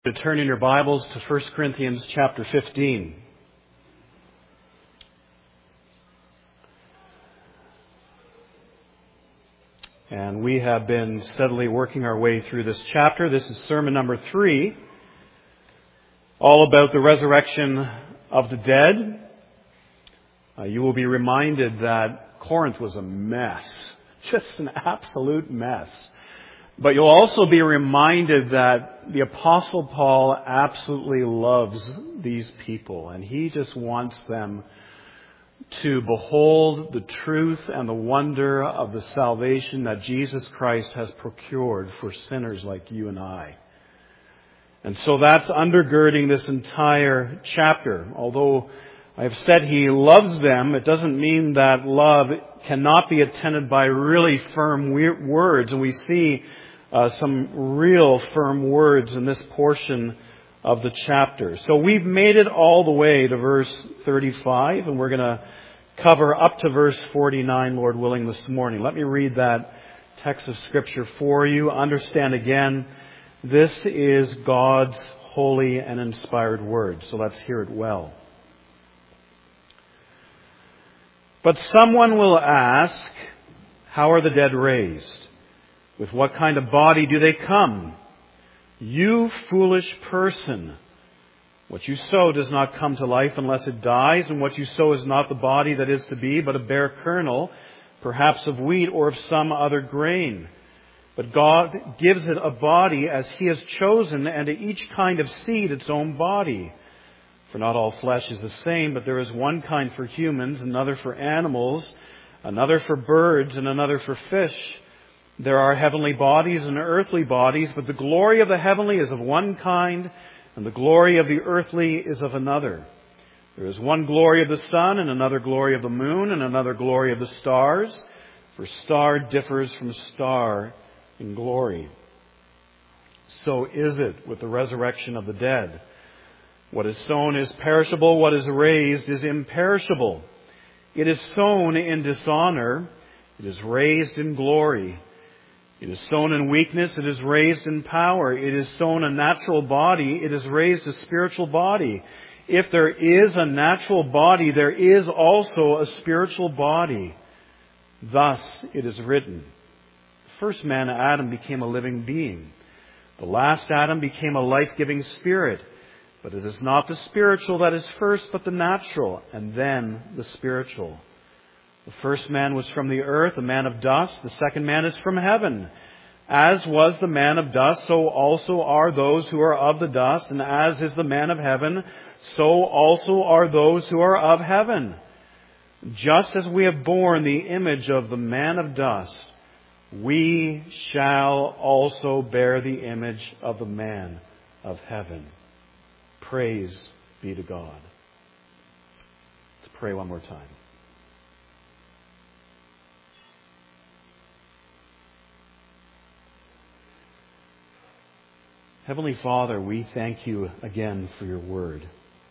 To turn in your Bibles to 1 Corinthians chapter 15. And we have been steadily working our way through this chapter. This is sermon number 3, all about the resurrection of the dead. You will be reminded that Corinth was a mess, just an absolute mess. But you'll also be reminded that the Apostle Paul absolutely loves these people, and he just wants them to behold the truth and the wonder of the salvation that Jesus Christ has procured for sinners like you and I. And so that's undergirding this entire chapter. Although I've said he loves them, it doesn't mean that love cannot be attended by really firm words, and we see some real firm words in this portion of the chapter. So we've made it all the way to verse 35, and we're going to cover up to verse 49, Lord willing, this morning. Let me read that text of Scripture for you. Understand again, this is God's holy and inspired word, so let's hear it well. But someone will ask, how are the dead raised? With what kind of body do they come? You foolish person! What you sow does not come to life unless it dies, and what you sow is not the body that is to be, but a bare kernel, perhaps of wheat or of some other grain. But God gives it a body as He has chosen, and to each kind of seed its own body. For not all flesh is the same, but there is one kind for humans, another for animals, another for birds, and another for fish. There are heavenly bodies and earthly bodies, but the glory of the heavenly is of one kind, and the glory of the earthly is of another. There is one glory of the sun, and another glory of the moon, and another glory of the stars, for star differs from star in glory. So is it with the resurrection of the dead. What is sown is perishable, what is raised is imperishable. It is sown in dishonor, it is raised in glory. It is sown in weakness, it is raised in power. It is sown a natural body, it is raised a spiritual body. If there is a natural body, there is also a spiritual body. Thus it is written, the first man, Adam, became a living being. The last Adam became a life-giving spirit. But it is not the spiritual that is first, but the natural, and then the spiritual. The first man was from the earth, a man of dust. The second man is from heaven. As was the man of dust, so also are those who are of the dust. And as is the man of heaven, so also are those who are of heaven. Just as we have borne the image of the man of dust, we shall also bear the image of the man of heaven. Praise be to God. Let's pray one more time. Heavenly Father, we thank you again for your word.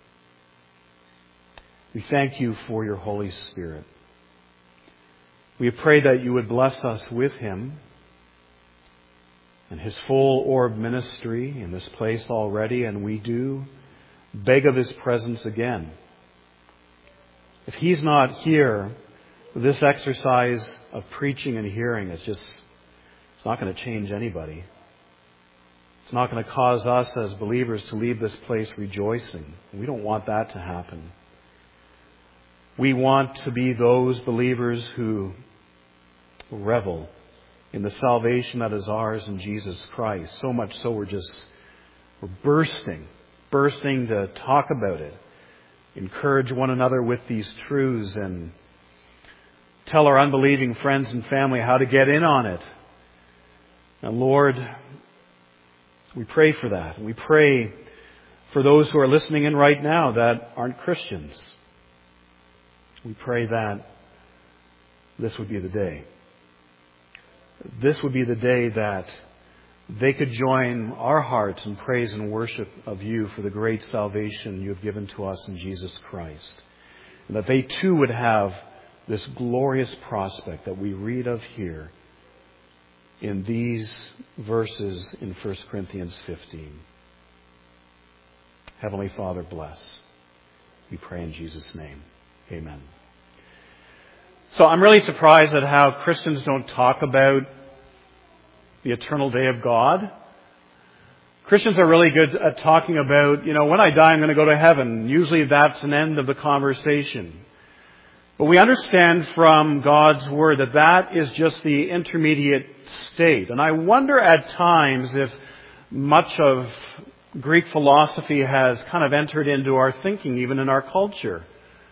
We thank you for your Holy Spirit. We pray that you would bless us with him and his full orb ministry in this place already, and we do beg of his presence again. If he's not here, this exercise of preaching and hearing it's not going to change anybody. It's not going to cause us as believers to leave this place rejoicing. We don't want that to happen. We want to be those believers who revel in the salvation that is ours in Jesus Christ. So much so we're bursting to talk about it. Encourage one another with these truths and tell our unbelieving friends and family how to get in on it. And Lord, we pray for that. We pray for those who are listening in right now that aren't Christians. We pray that this would be the day. This would be the day that they could join our hearts in praise and worship of you for the great salvation you have given to us in Jesus Christ. And that they too would have this glorious prospect that we read of here in these verses in 1 Corinthians 15. Heavenly Father, bless. We pray in Jesus' name. Amen. So I'm really surprised at how Christians don't talk about the eternal day of God. Christians are really good at talking about, when I die, I'm going to go to heaven. Usually that's an end of the conversation. But we understand from God's Word that that is just the intermediate state. And I wonder at times if much of Greek philosophy has kind of entered into our thinking, even in our culture.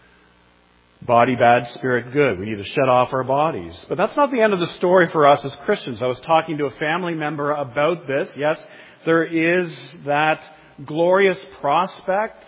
Body bad, spirit good. We need to shed off our bodies. But that's not the end of the story for us as Christians. I was talking to a family member about this. Yes, there is that glorious prospect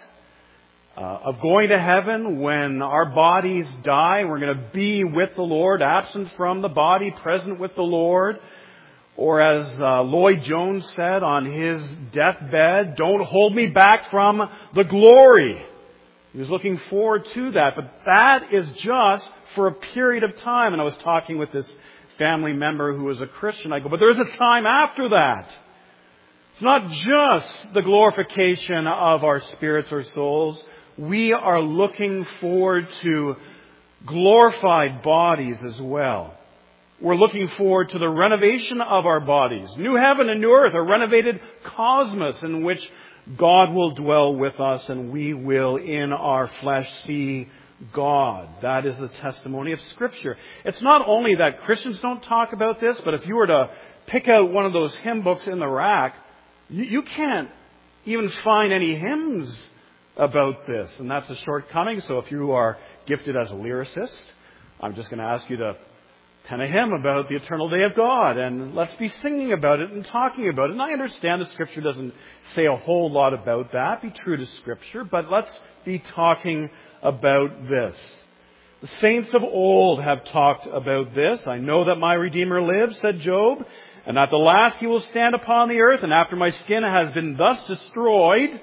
of going to heaven when our bodies die. We're going to be with the Lord, absent from the body, present with the Lord. Or as Lloyd Jones said on his deathbed, don't hold me back from the glory. He was looking forward to that, but that is just for a period of time. And I was talking with this family member who was a Christian. I go, but there is a time after that. It's not just the glorification of our spirits or souls. We are looking forward to glorified bodies as well. We're looking forward to the renovation of our bodies. New heaven and new earth, a renovated cosmos in which God will dwell with us and we will in our flesh see God. That is the testimony of Scripture. It's not only that Christians don't talk about this, but if you were to pick out one of those hymn books in the rack, you can't even find any hymns about this. And that's a shortcoming. So if you are gifted as a lyricist, I'm just going to ask you to pen a hymn about the eternal day of God, and let's be singing about it and talking about it. And I understand the Scripture doesn't say a whole lot about that. Be true to Scripture, but let's be talking about this. The saints of old have talked about this. I know that my Redeemer lives, said Job, and at the last he will stand upon the earth, and after my skin has been thus destroyed,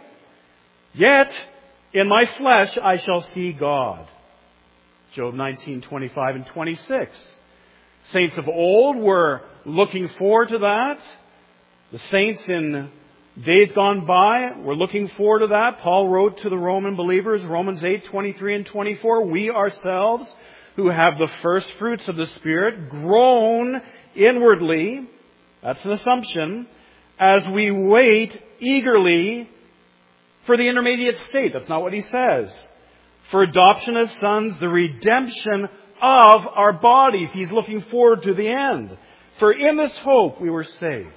yet in my flesh I shall see God. Job 19:25 and 26. Saints of old were looking forward to that. The saints in days gone by were looking forward to that. Paul wrote to the Roman believers, Romans 8:23 and 24, we ourselves who have the first fruits of the Spirit groan inwardly, that's an assumption, as we wait eagerly for the intermediate state. That's not what he says. For adoption as sons, the redemption of our bodies. He's looking forward to the end. For in this hope we were saved.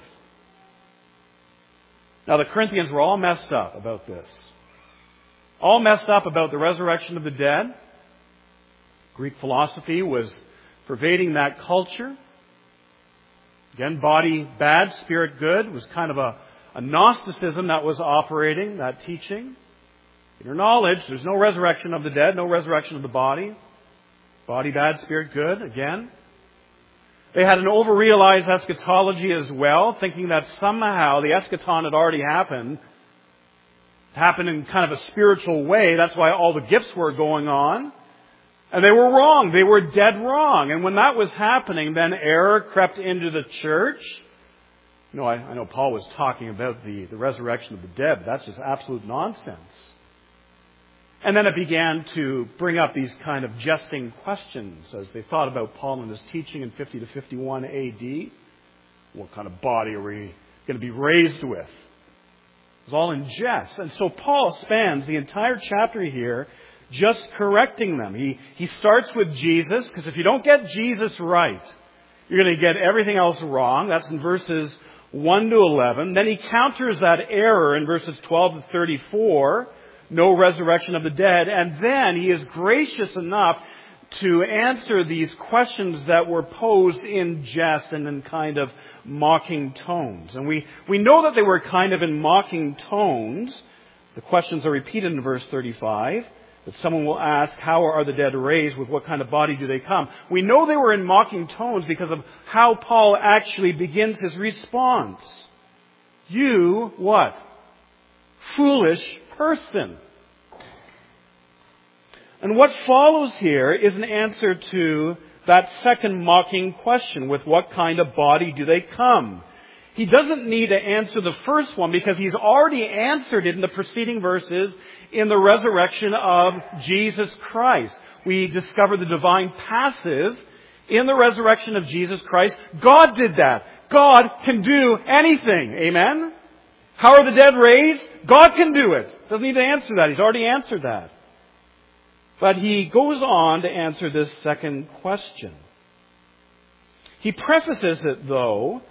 Now the Corinthians were all messed up about this. All messed up about the resurrection of the dead. Greek philosophy was pervading that culture. Again, body bad, spirit good. It was kind of a Gnosticism that was operating, that teaching. In your knowledge, there's no resurrection of the dead, no resurrection of the body. Body bad, spirit good, again. They had an overrealized eschatology as well, thinking that somehow the eschaton had already happened. It happened in kind of a spiritual way. That's why all the gifts were going on. And they were wrong. They were dead wrong. And when that was happening, then error crept into the church. I know Paul was talking about the resurrection of the dead, but that's just absolute nonsense. And then it began to bring up these kind of jesting questions as they thought about Paul and his teaching in 50 to 51 AD. What kind of body are we going to be raised with? It was all in jest. And so Paul spans the entire chapter here just correcting them. He starts with Jesus, because if you don't get Jesus right, you're going to get everything else wrong. That's in verses 1 to 11. Then he counters that error in verses 12 to 34. No resurrection of the dead. And then he is gracious enough to answer these questions that were posed in jest and in kind of mocking tones. And we know that they were kind of in mocking tones. The questions are repeated in verse 35. That someone will ask, how are the dead raised? With what kind of body do they come? We know they were in mocking tones because of how Paul actually begins his response. You, what? Foolish person. And what follows here is an answer to that second mocking question. With what kind of body do they come? he doesn't need to answer the first one because he's already answered it in the preceding verses in the resurrection of Jesus Christ. We discover the divine passive in the resurrection of Jesus Christ. God did that. God can do anything. Amen? How are the dead raised? God can do it. Doesn't need to answer that. He's already answered that. But he goes on to answer this second question. He prefaces it, though,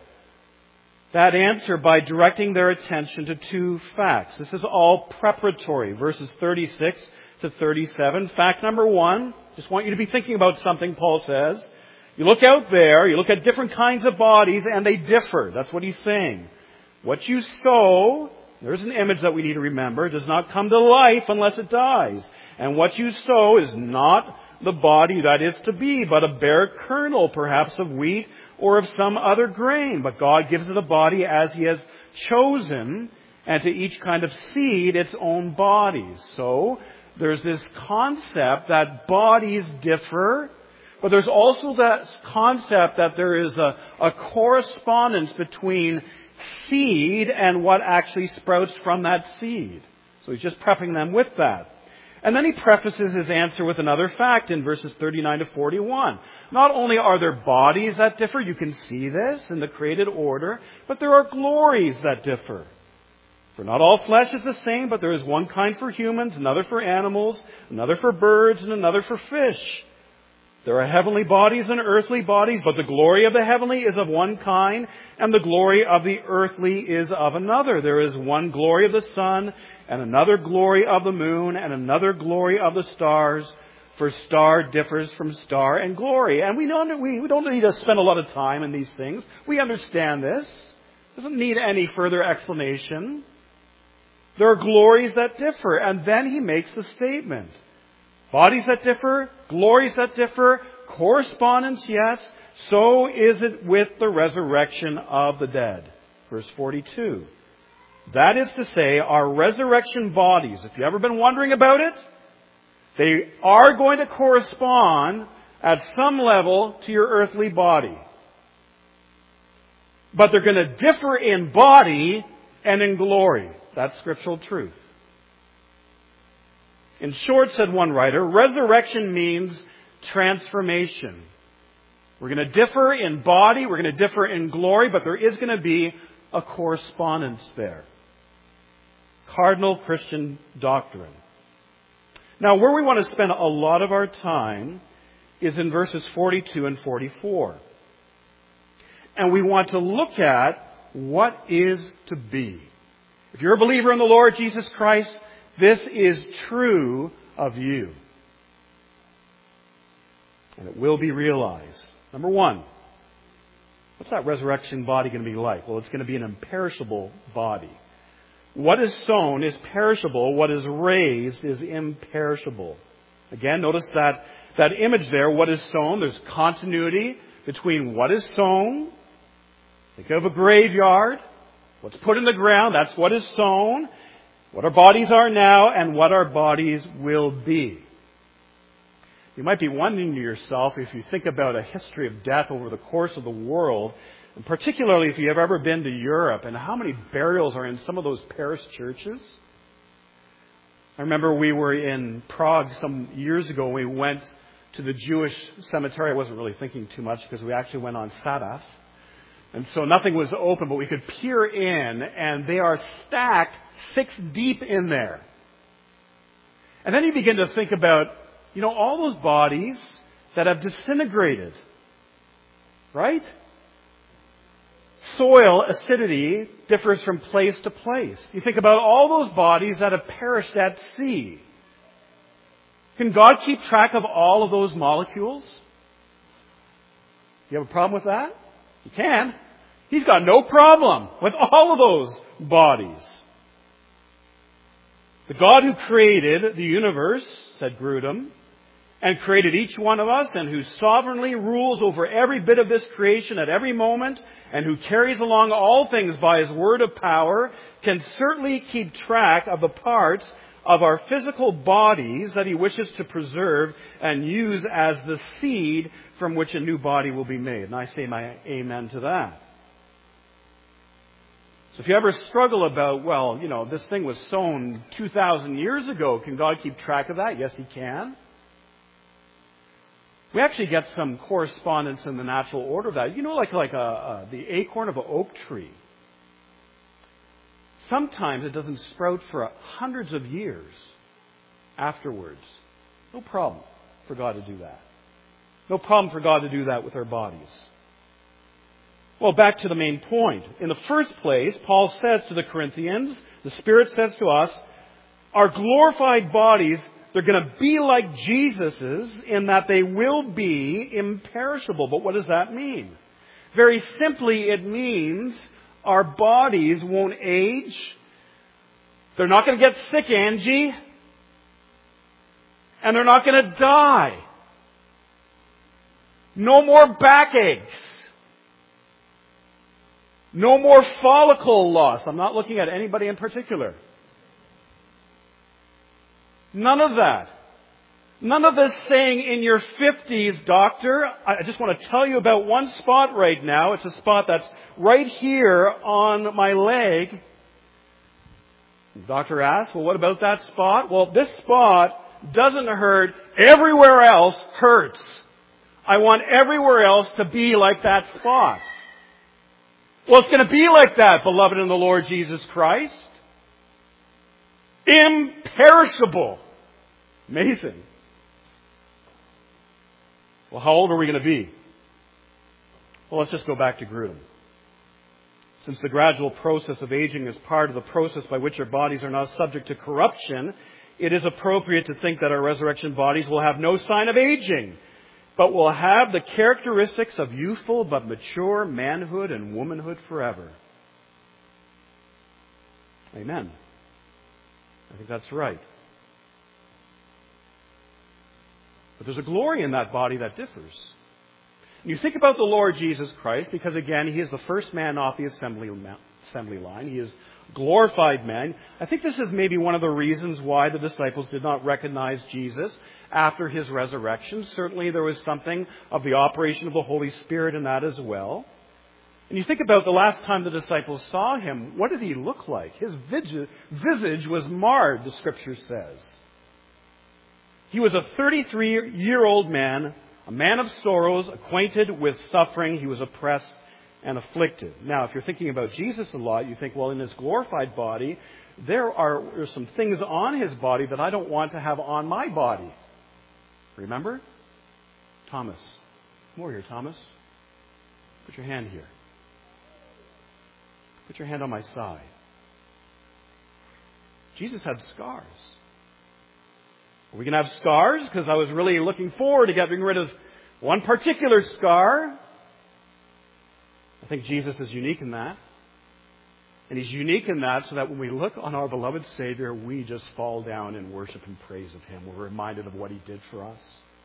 that answer by directing their attention to two facts. This is all preparatory, verses 36 to 37. Fact number one, just want you to be thinking about something Paul says. You look out there, you look at different kinds of bodies, and they differ. That's what he's saying. What you sow, there's an image that we need to remember, does not come to life unless it dies. And what you sow is not the body that is to be, but a bare kernel, perhaps of wheat or of some other grain. But God gives it a body as He has chosen, and to each kind of seed its own body. So, there's this concept that bodies differ, but there's also that concept that there is a correspondence between seed and what actually sprouts from that seed. So he's just prepping them with that. And then he prefaces his answer with another fact in verses 39 to 41. Not only are there bodies that differ, you can see this in the created order, but there are glories that differ. For not all flesh is the same, but there is one kind for humans, another for animals, another for birds, and another for fish. There are heavenly bodies and earthly bodies, but the glory of the heavenly is of one kind, and the glory of the earthly is of another. There is one glory of the sun, and another glory of the moon, and another glory of the stars, for star differs from star in glory. And we don't need to spend a lot of time in these things. We understand this. It doesn't need any further explanation. There are glories that differ, and then he makes the statement. Bodies that differ, glories that differ, correspondence, yes. So is it with the resurrection of the dead. Verse 42. That is to say, our resurrection bodies, if you've ever been wondering about it, they are going to correspond at some level to your earthly body. But they're going to differ in body and in glory. That's scriptural truth. In short, said one writer, resurrection means transformation. We're going to differ in body, we're going to differ in glory, but there is going to be a correspondence there. Cardinal Christian doctrine. Now, where we want to spend a lot of our time is in verses 42 and 44. And we want to look at what is to be. If you're a believer in the Lord Jesus Christ, this is true of you. And it will be realized. Number one, what's that resurrection body going to be like? Well, it's going to be an imperishable body. What is sown is perishable. What is raised is imperishable. Again, notice that image there, what is sown. There's continuity between what is sown. Think of a graveyard. What's put in the ground, that's what is sown. What our bodies are now and what our bodies will be. You might be wondering to yourself, if you think about a history of death over the course of the world, and particularly if you've ever been to Europe, and how many burials are in some of those parish churches. I remember we were in Prague some years ago. We went to the Jewish cemetery. I wasn't really thinking too much because we actually went on Sabbath. And so nothing was open, but we could peer in, and they are stacked 6 deep in there. And then you begin to think about, all those bodies that have disintegrated. Right? Soil acidity differs from place to place. You think about all those bodies that have perished at sea. Can God keep track of all of those molecules? You have a problem with that? He can. He's got no problem with all of those bodies. The God who created the universe, said Grudem, and created each one of us, and who sovereignly rules over every bit of this creation at every moment, and who carries along all things by His word of power, can certainly keep track of the parts of our physical bodies that He wishes to preserve and use as the seed from which a new body will be made. And I say my amen to that. So if you ever struggle about, this thing was sown 2,000 years ago, can God keep track of that? Yes, He can. We actually get some correspondence in the natural order of that. The acorn of an oak tree. Sometimes it doesn't sprout for hundreds of years afterwards. No problem for God to do that. No problem for God to do that with our bodies. Well, back to the main point. In the first place, Paul says to the Corinthians, the Spirit says to us, our glorified bodies, they're going to be like Jesus's in that they will be imperishable. But what does that mean? Very simply, it means our bodies won't age. They're not going to get sick, Angie. And they're not going to die. No more backaches. No more follicle loss. I'm not looking at anybody in particular. None of that. None of this saying in your 50s, doctor. I just want to tell you about one spot right now. It's a spot that's right here on my leg. The doctor asks, well, what about that spot? Well, this spot doesn't hurt. Everywhere else hurts. I want everywhere else to be like that spot. Well, it's going to be like that, beloved in the Lord Jesus Christ. Imperishable. Amazing. Well, how old are we going to be? Well, let's just go back to Grudem. Since the gradual process of aging is part of the process by which our bodies are now subject to corruption, it is appropriate to think that our resurrection bodies will have no sign of aging, but will have the characteristics of youthful but mature manhood and womanhood forever. Amen. I think that's right. But there's a glory in that body that differs. And you think about the Lord Jesus Christ, because again, He is the first man off the assembly line. He is glorified man. I think this is maybe one of the reasons why the disciples did not recognize Jesus after His resurrection. Certainly there was something of the operation of the Holy Spirit in that as well. And you think about the last time the disciples saw Him, what did He look like? His visage was marred, the Scripture says. He was a 33-year-old man, a man of sorrows, acquainted with suffering. He was oppressed and afflicted. Now, if you're thinking about Jesus a lot, you think, well, in His glorified body, there's some things on His body that I don't want to have on my body. Remember? Thomas. Come over here, Thomas. Put your hand here. Put your hand on my side. Jesus had scars. Are we going to have scars? Because I was really looking forward to getting rid of one particular scar. I think Jesus is unique in that. And He's unique in that so that when we look on our beloved Savior, we just fall down in worship and praise of Him. We're reminded of what He did for us.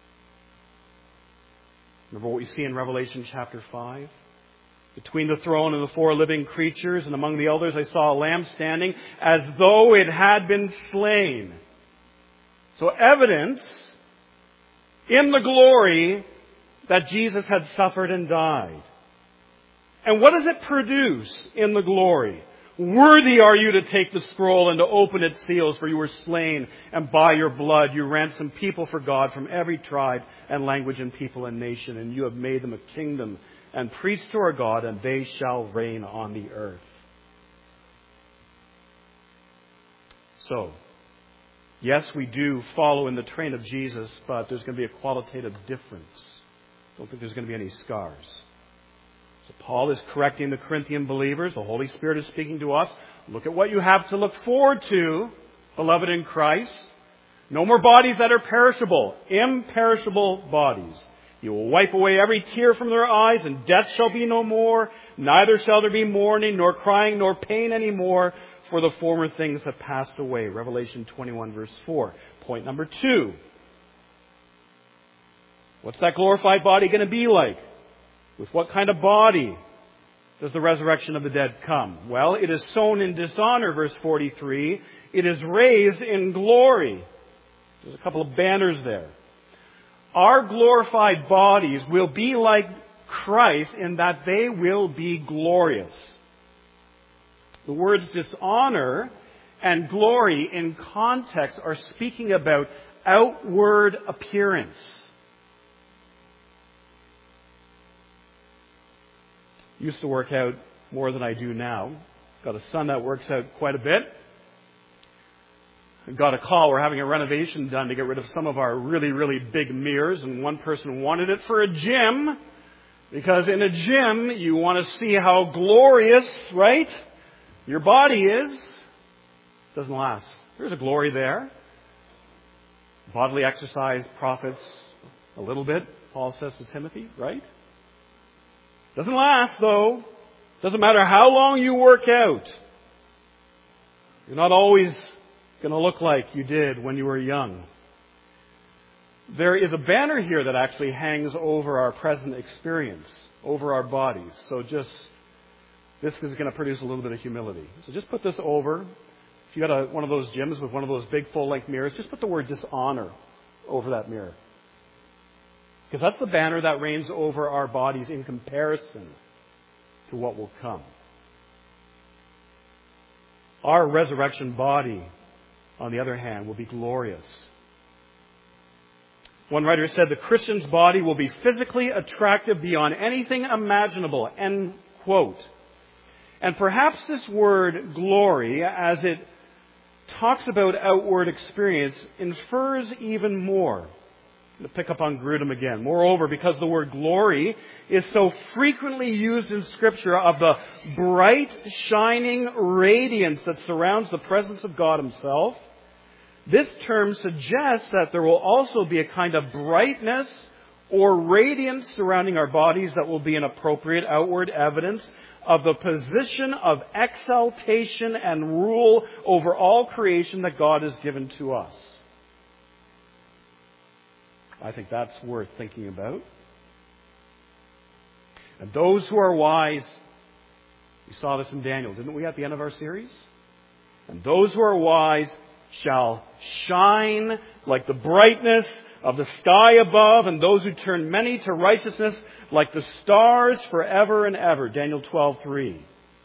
Remember what we see in Revelation chapter 5? Between the throne and the four living creatures and among the elders I saw a lamb standing as though it had been slain. So evidence in the glory that Jesus had suffered and died. And what does it produce in the glory? Worthy are you to take the scroll and to open its seals, for you were slain, and by your blood you ransomed people for God from every tribe and language and people and nation, and you have made them a kingdom and priests to our God, and they shall reign on the earth. So, yes, we do follow in the train of Jesus, but there's going to be a qualitative difference. I don't think there's going to be any scars. So Paul is correcting the Corinthian believers. The Holy Spirit is speaking to us. Look at what you have to look forward to, beloved in Christ. No more bodies that are perishable, imperishable bodies. He will wipe away every tear from their eyes, and death shall be no more. Neither shall there be mourning, nor crying, nor pain any more, for the former things have passed away. Revelation 21 verse 4. Point number 2. What's that glorified body going to be like? With what kind of body does the resurrection of the dead come? Well, it is sown in dishonor, verse 43. It is raised in glory. There's a couple of banners there. Our glorified bodies will be like Christ in that they will be glorious. The words dishonor and glory in context are speaking about outward appearance. Used to work out more than I do now. Got a son that works out quite a bit. Got a call. We're having a renovation done to get rid of some of our really, really big mirrors. And one person wanted it for a gym. Because in a gym, you want to see how glorious, right, your body is. Doesn't last. There's a glory there. Bodily exercise profits a little bit, Paul says to Timothy, right? Doesn't last, though. Doesn't matter how long you work out. You're not always going to look like you did when you were young. There is a banner here that actually hangs over our present experience, over our bodies. So this is going to produce a little bit of humility. So just put this over. If you got one of those gyms with one of those big full-length mirrors, just put the word dishonor over that mirror. Because that's the banner that reigns over our bodies in comparison to what will come. Our resurrection body, on the other hand, will be glorious. One writer said, the Christian's body will be physically attractive beyond anything imaginable, end quote. And perhaps this word glory, as it talks about outward experience, infers even more. To pick up on Grudem again. Moreover, because the word glory is so frequently used in Scripture of the bright, shining radiance that surrounds the presence of God Himself, this term suggests that there will also be a kind of brightness or radiance surrounding our bodies that will be an appropriate outward evidence of the position of exaltation and rule over all creation that God has given to us. I think that's worth thinking about. And those who are wise, we saw this in Daniel, didn't we, at the end of our series? And those who are wise shall shine like the brightness of the sky above, and those who turn many to righteousness like the stars forever and ever. Daniel 12:3.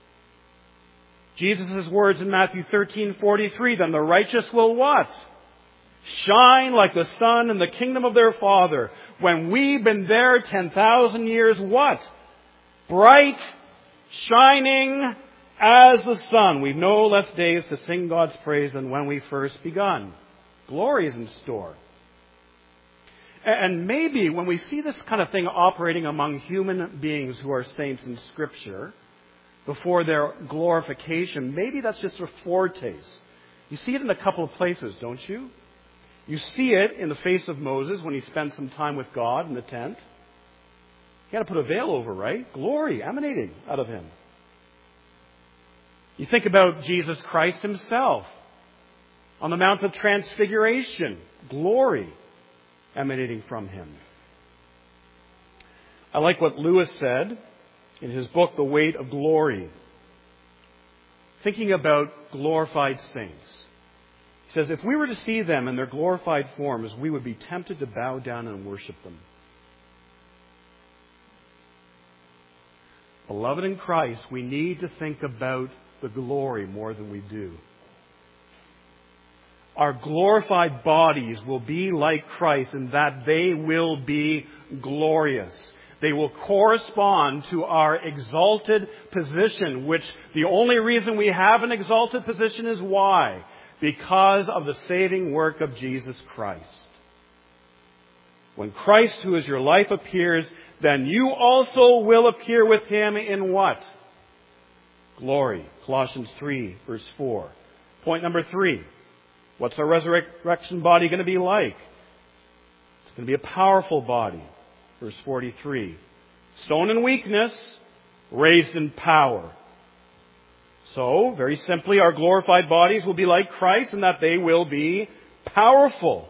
Jesus' words in Matthew 13:43, then the righteous will what? Shine like the sun in the kingdom of their Father. When we've been there 10,000 years, what? Bright, shining as the sun. We've no less days to sing God's praise than when we first begun. Glory is in store. And maybe when we see this kind of thing operating among human beings who are saints in Scripture, before their glorification, maybe that's just a foretaste. You see it in a couple of places, don't you? You see it in the face of Moses when he spent some time with God in the tent. You got to put a veil over, right? Glory emanating out of him. You think about Jesus Christ Himself on the Mount of Transfiguration. Glory emanating from Him. I like what Lewis said in his book, The Weight of Glory. Thinking about glorified saints. He says, if we were to see them in their glorified forms, we would be tempted to bow down and worship them. Beloved in Christ, we need to think about the glory more than we do. Our glorified bodies will be like Christ in that they will be glorious. They will correspond to our exalted position, which the only reason we have an exalted position is why? Because of the saving work of Jesus Christ. When Christ, who is your life, appears, then you also will appear with Him in what? Glory. Colossians 3, verse 4. Point number 3. What's our resurrection body going to be like? It's going to be a powerful body. Verse 43. Sown in weakness, raised in power. So, very simply, our glorified bodies will be like Christ in that they will be powerful.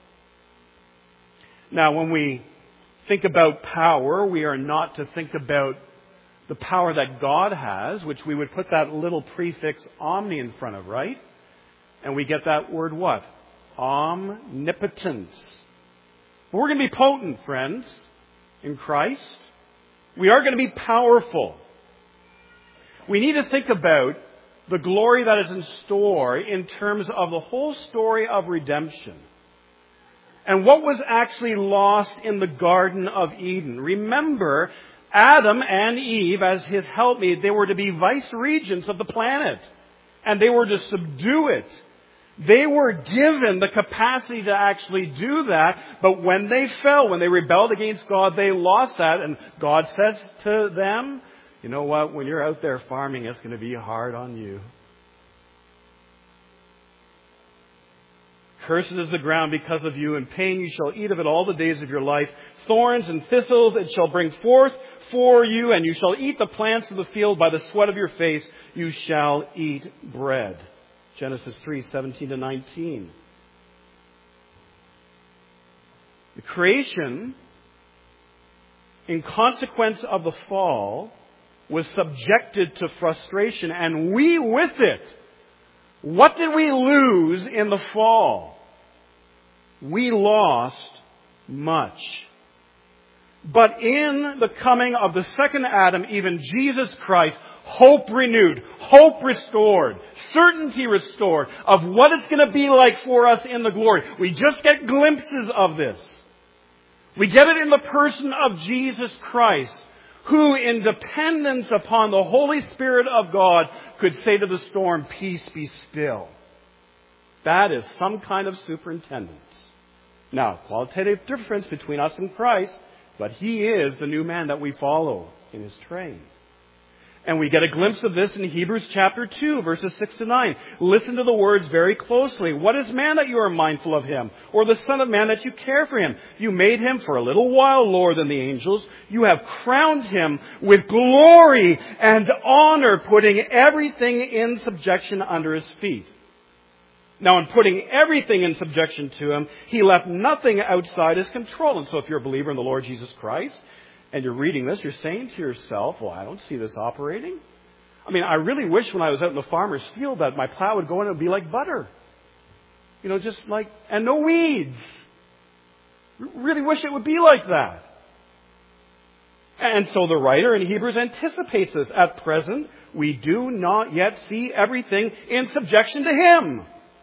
Now, when we think about power, we are not to think about the power that God has, which we would put that little prefix omni in front of, right? And we get that word what? Omnipotence. But we're going to be potent, friends, in Christ. We are going to be powerful. We need to think about the glory that is in store in terms of the whole story of redemption. And what was actually lost in the Garden of Eden. Remember, Adam and Eve, as his helpmeet, they were to be vice-regents of the planet. And they were to subdue it. They were given the capacity to actually do that. But when they fell, when they rebelled against God, they lost that. And God says to them, you know what? When you're out there farming, it's going to be hard on you. Cursed is the ground because of you. In pain you shall eat of it all the days of your life. Thorns and thistles it shall bring forth for you. And you shall eat the plants of the field. By the sweat of your face you shall eat bread. Genesis 3:17-19. The creation, in consequence of the fall, was subjected to frustration, and we with it. What did we lose in the fall? We lost much. But in the coming of the second Adam, even Jesus Christ, hope renewed, hope restored, certainty restored of what it's going to be like for us in the glory. We just get glimpses of this. We get it in the person of Jesus Christ, who in dependence upon the Holy Spirit of God could say to the storm, peace be still. That is some kind of superintendence. Now, qualitative difference between us and Christ, but He is the new man that we follow in His train. And we get a glimpse of this in Hebrews chapter 2, verses 6-9. Listen to the words very closely. What is man that you are mindful of him? Or the son of man that you care for him? You made him for a little while lower than the angels. You have crowned him with glory and honor, putting everything in subjection under his feet. Now, in putting everything in subjection to him, he left nothing outside his control. And so if you're a believer in the Lord Jesus Christ, and you're reading this, you're saying to yourself, well, I don't see this operating. I mean, I really wish when I was out in the farmer's field that my plow would go in and it would be like butter. You know, just like, and no weeds. Really wish it would be like that. And so the writer in Hebrews anticipates this. At present, we do not yet see everything in subjection to Him.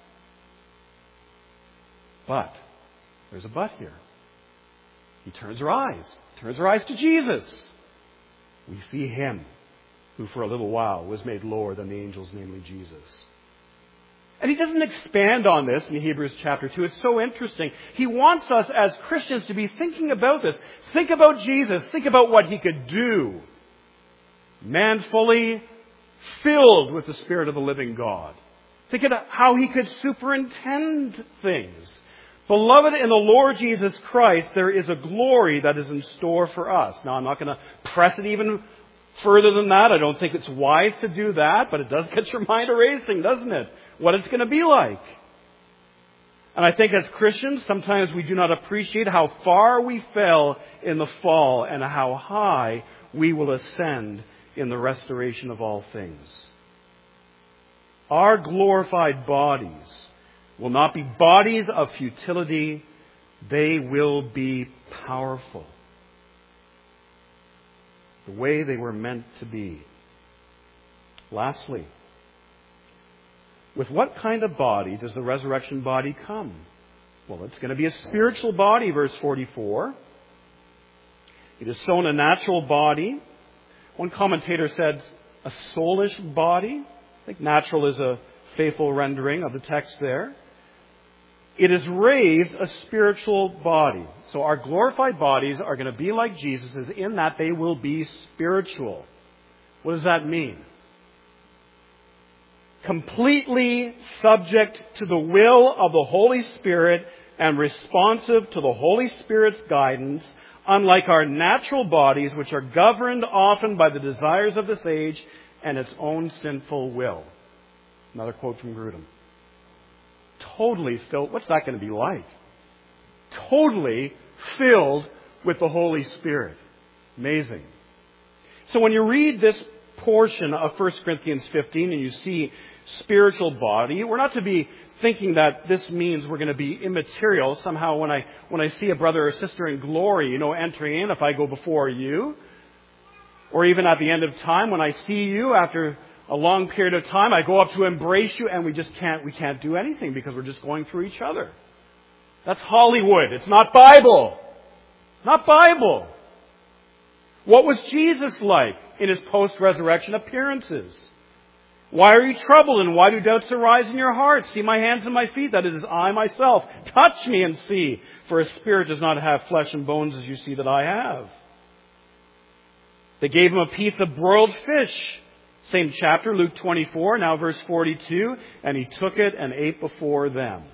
But, there's a but here. He turns our eyes to Jesus. We see Him, who for a little while was made lower than the angels, namely Jesus. And he doesn't expand on this in Hebrews chapter 2. It's so interesting. He wants us as Christians to be thinking about this. Think about Jesus. Think about what He could do. Man fully filled with the Spirit of the living God. Think about how He could superintend things. Beloved, in the Lord Jesus Christ, there is a glory that is in store for us. Now, I'm not going to press it even further than that. I don't think it's wise to do that, but it does get your mind racing, doesn't it? What it's going to be like. And I think as Christians, sometimes we do not appreciate how far we fell in the fall and how high we will ascend in the restoration of all things. Our glorified bodies will not be bodies of futility. They will be powerful. The way they were meant to be. Lastly, with what kind of body does the resurrection body come? Well, it's going to be a spiritual body, verse 44. It is sown a natural body. One commentator said a soulish body. I think natural is a faithful rendering of the text there. It is raised a spiritual body. So our glorified bodies are going to be like Jesus's in that they will be spiritual. What does that mean? Completely subject to the will of the Holy Spirit and responsive to the Holy Spirit's guidance, unlike our natural bodies, which are governed often by the desires of this age and its own sinful will. Another quote from Grudem. Totally filled. What's that going to be like? Totally filled with the Holy Spirit. Amazing. So when you read this portion of 1 Corinthians 15 and you see spiritual body, we're not to be thinking that this means we're going to be immaterial. Somehow when I see a brother or sister in glory, entering in, if I go before you, or even at the end of time when I see you after a long period of time. I go up to embrace you and we can't do anything because we're just going through each other. That's Hollywood. It's not Bible. Not Bible. What was Jesus like in his post-resurrection appearances? Why are you troubled and why do doubts arise in your heart? See my hands and my feet, that it is I myself. Touch me and see, for a spirit does not have flesh and bones as you see that I have. They gave him a piece of broiled fish. Same chapter, Luke 24, now verse 42. And he took it and ate before them.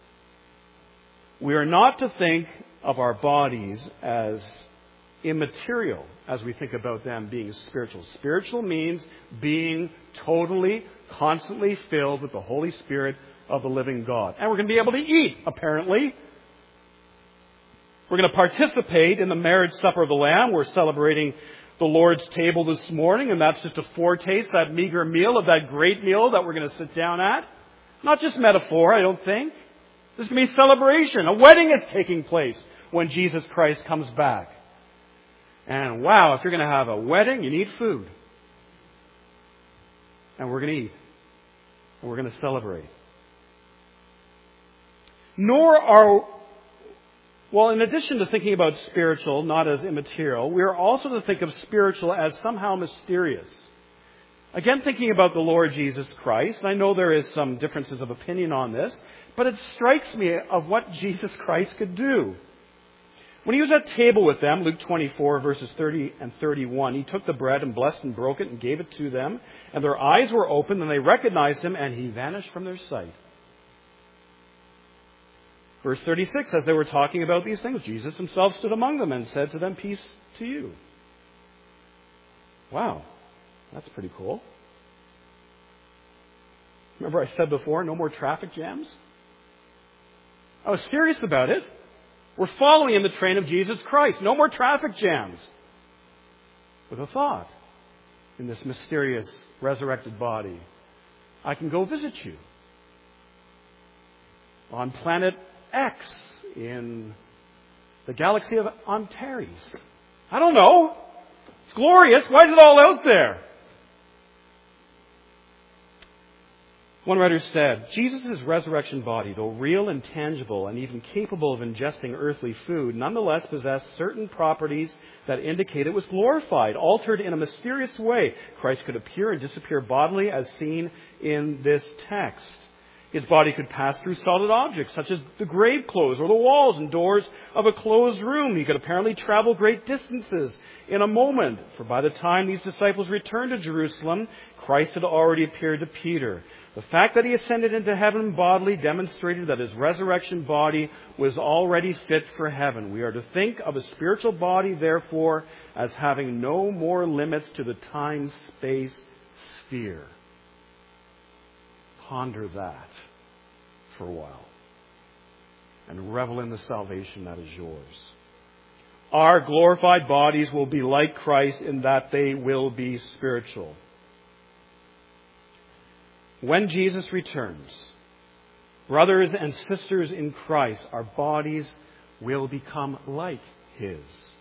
We are not to think of our bodies as immaterial as we think about them being spiritual. Spiritual means being totally, constantly filled with the Holy Spirit of the living God. And we're going to be able to eat, apparently. We're going to participate in the marriage supper of the Lamb. We're celebrating the Lord's table this morning, and that's just a foretaste, that meager meal of that great meal that we're going to sit down at. Not just metaphor, I don't think. This is going to be a celebration. A wedding is taking place when Jesus Christ comes back. And wow, if you're going to have a wedding, you need food. And we're going to eat. And we're going to celebrate. In addition to thinking about spiritual, not as immaterial, we are also to think of spiritual as somehow mysterious. Again, thinking about the Lord Jesus Christ, and I know there is some differences of opinion on this, but it strikes me of what Jesus Christ could do. When he was at table with them, Luke 24, verses 30 and 31, he took the bread and blessed and broke it and gave it to them. And their eyes were opened and they recognized him and he vanished from their sight. Verse 36, as they were talking about these things, Jesus himself stood among them and said to them, "Peace to you." Wow, that's pretty cool. Remember I said before, no more traffic jams? I was serious about it. We're following in the train of Jesus Christ. No more traffic jams. With a thought, in this mysterious resurrected body, I can go visit you on planet X in the galaxy of Antares. I don't know. It's glorious. Why is it all out there? One writer said, Jesus' resurrection body, though real and tangible and even capable of ingesting earthly food, nonetheless possessed certain properties that indicate it was glorified, altered in a mysterious way. Christ could appear and disappear bodily as seen in this text. His body could pass through solid objects such as the grave clothes or the walls and doors of a closed room. He could apparently travel great distances in a moment, for by the time these disciples returned to Jerusalem, Christ had already appeared to Peter. The fact that he ascended into heaven bodily demonstrated that his resurrection body was already fit for heaven. We are to think of a spiritual body, therefore, as having no more limits to the time-space sphere. Ponder that for a while and revel in the salvation that is yours. Our glorified bodies will be like Christ in that they will be spiritual. When Jesus returns, brothers and sisters in Christ, our bodies will become like His.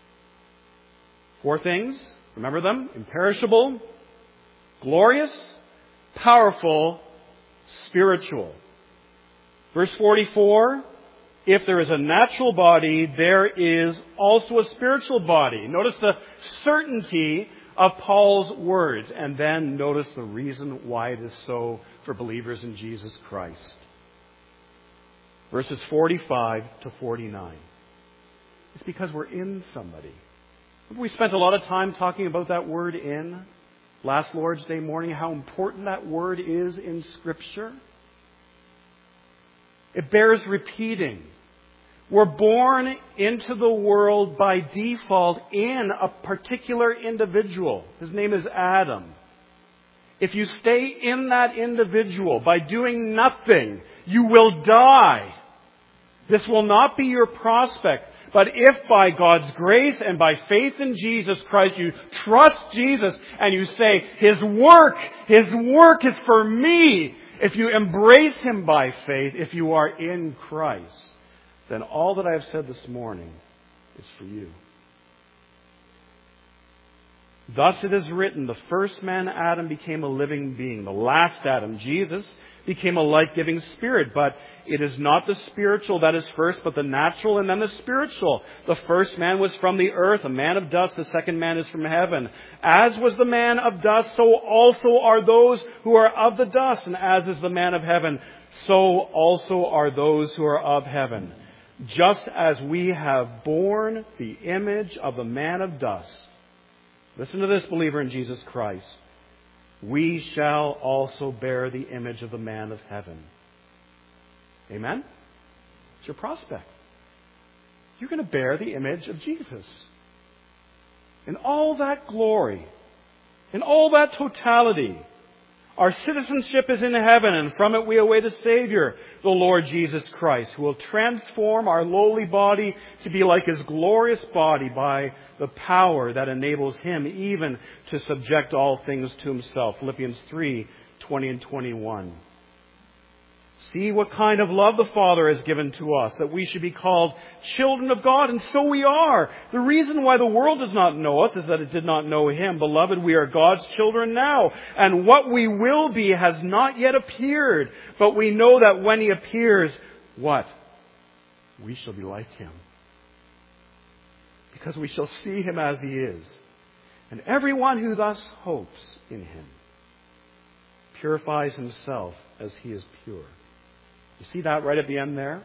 4 things, remember them? Imperishable, glorious, powerful, spiritual. Verse 44, if there is a natural body, there is also a spiritual body. Notice the certainty of Paul's words, and then notice the reason why it is so for believers in Jesus Christ. Verses 45 to 49. It's because we're in somebody. We spent a lot of time talking about that word "in" last Lord's Day morning, how important that word is in Scripture. It bears repeating. We're born into the world by default in a particular individual. His name is Adam. If you stay in that individual by doing nothing, you will die. This will not be your prospect. But if by God's grace and by faith in Jesus Christ you trust Jesus and you say, His work is for me. If you embrace Him by faith, if you are in Christ, then all that I have said this morning is for you. Thus it is written, the first man, Adam, became a living being. The last Adam, Jesus, became a life-giving spirit. But it is not the spiritual that is first, but the natural and then the spiritual. The first man was from the earth, a man of dust. The second man is from heaven. As was the man of dust, so also are those who are of the dust. And as is the man of heaven, so also are those who are of heaven. Just as we have borne the image of the man of dust. Listen to this, believer in Jesus Christ. We shall also bear the image of the man of heaven. Amen? It's your prospect. You're going to bear the image of Jesus. In all that glory, in all that totality, our citizenship is in heaven, and from it we await a Savior, the Lord Jesus Christ, who will transform our lowly body to be like His glorious body by the power that enables Him even to subject all things to Himself. Philippians 3:20 and 21. See what kind of love the Father has given to us, that we should be called children of God, and so we are. The reason why the world does not know us is that it did not know Him. Beloved, we are God's children now, and what we will be has not yet appeared. But we know that when He appears, what? We shall be like Him. Because we shall see Him as He is. And everyone who thus hopes in Him purifies himself as He is pure. You see that right at the end there?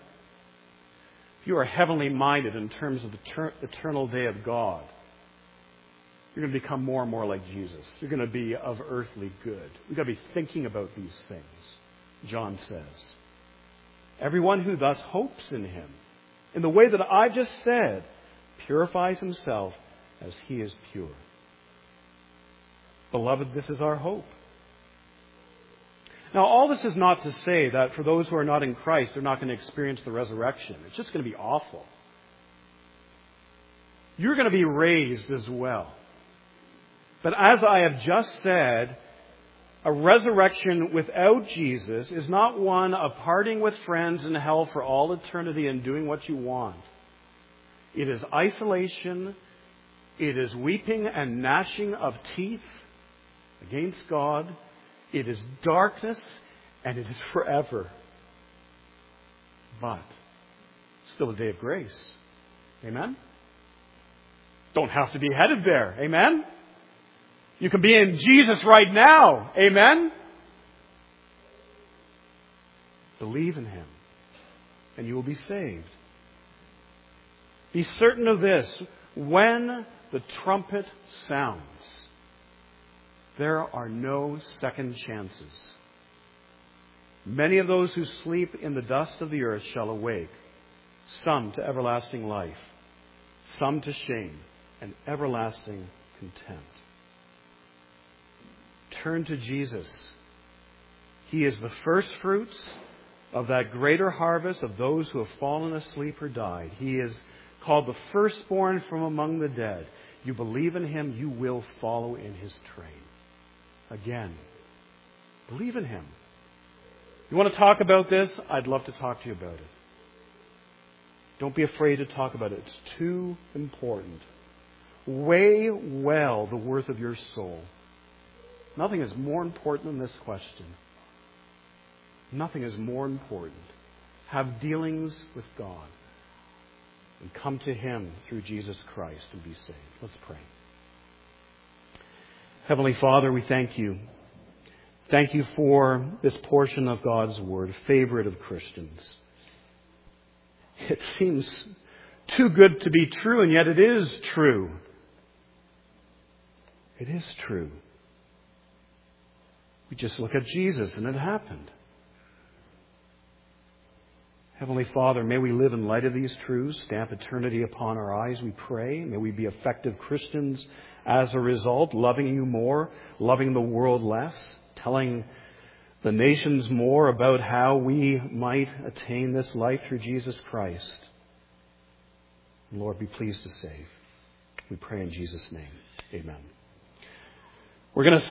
If you are heavenly minded in terms of the eternal day of God, you're going to become more and more like Jesus. You're going to be of earthly good. We've got to be thinking about these things, John says. Everyone who thus hopes in Him, in the way that I've just said, purifies himself as He is pure. Beloved, this is our hope. Now, all this is not to say that for those who are not in Christ, they're not going to experience the resurrection. It's just going to be awful. You're going to be raised as well. But as I have just said, a resurrection without Jesus is not one of partying with friends in hell for all eternity and doing what you want. It is isolation. It is weeping and gnashing of teeth against God. It is darkness, and it is forever. But still a day of grace. Amen? Don't have to be headed there. Amen? You can be in Jesus right now. Amen? Believe in Him, and you will be saved. Be certain of this. When the trumpet sounds, there are no second chances. Many of those who sleep in the dust of the earth shall awake, some to everlasting life, some to shame and everlasting contempt. Turn to Jesus. He is the first fruits of that greater harvest of those who have fallen asleep or died. He is called the firstborn from among the dead. You believe in Him, you will follow in His train. Again, believe in Him. You want to talk about this? I'd love to talk to you about it. Don't be afraid to talk about it. It's too important. Weigh well the worth of your soul. Nothing is more important than this question. Nothing is more important. Have dealings with God and come to Him through Jesus Christ and be saved. Let's pray. Heavenly Father, we thank You. Thank You for this portion of God's Word, favorite of Christians. It seems too good to be true, and yet it is true. It is true. We just look at Jesus and it happened. Heavenly Father, may we live in light of these truths, stamp eternity upon our eyes, we pray. May we be effective Christians as a result, loving You more, loving the world less, telling the nations more about how we might attain this life through Jesus Christ. Lord, be pleased to save. We pray in Jesus' name. Amen. We're going to